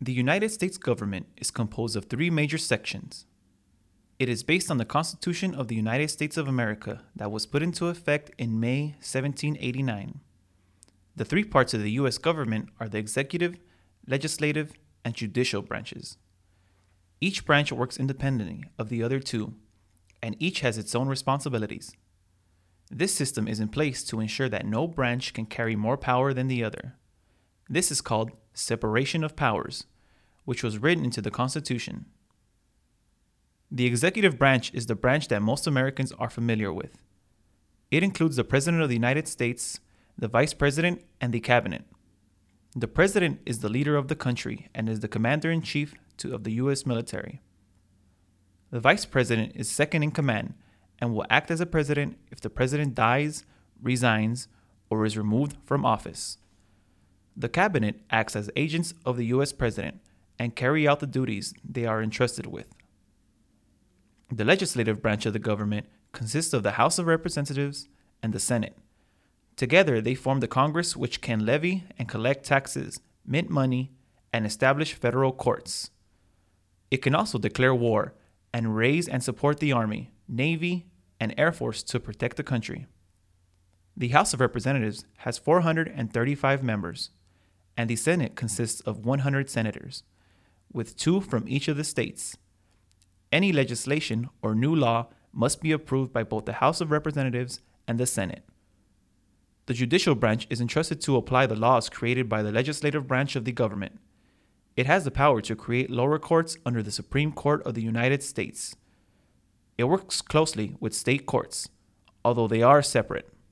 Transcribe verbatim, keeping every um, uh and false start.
The United States government is composed of three major sections. It is based on the Constitution of the United States of America that was put into effect in May seventeen eighty-nine. The three parts of the U S government are the executive, legislative, and judicial branches. Each branch works independently of the other two, and each has its own responsibilities. This system is in place to ensure that no branch can carry more power than the other. This is called separation of powers, which was written into the Constitution. The executive branch is the branch that most Americans are familiar with. It includes the President of the United States, the Vice President, and the Cabinet. The President is the leader of the country and is the Commander-in-Chief to, of the U S military. The Vice President is second in command and will act as a president if the President dies, resigns, or is removed from office. The Cabinet acts as agents of the U S President and carry out the duties they are entrusted with. The legislative branch of the government consists of the House of Representatives and the Senate. Together, they form the Congress, which can levy and collect taxes, mint money, and establish federal courts. It can also declare war and raise and support the Army, Navy, and Air Force to protect the country. The House of Representatives has four hundred thirty-five members, and the Senate consists of one hundred senators, with two from each of the states. Any legislation or new law must be approved by both the House of Representatives and the Senate. The judicial branch is entrusted to apply the laws created by the legislative branch of the government. It has the power to create lower courts under the Supreme Court of the United States. It works closely with state courts, although they are separate.